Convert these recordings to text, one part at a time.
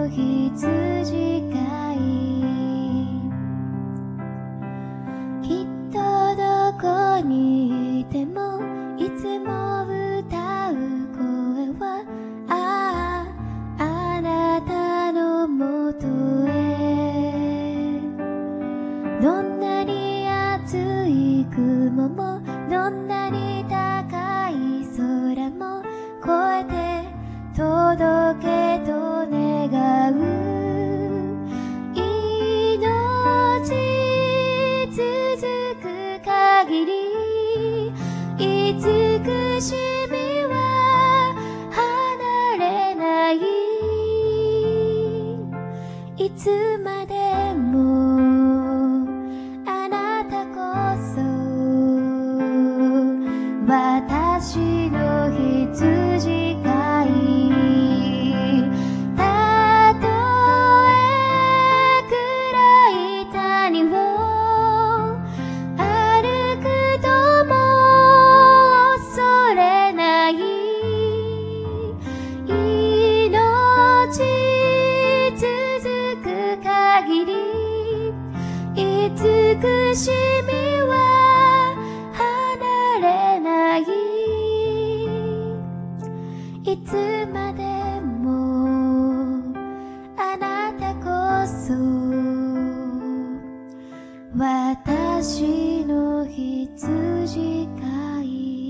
の羊飼い、きっとどこにいてもいつも歌う声は、ああ、あなたのもとへ。どんなに暑い雲もどんなに高い空も越えて届けと願う。命続く限り慈しみは離れない。いつまでもあなたこそ私の羊飼い。たとえ暗い谷を歩くとも恐れない。命続く限り慈しみは離れない。いつまでもあなたこそ私の羊飼い。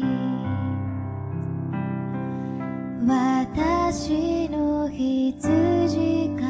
私の羊飼い。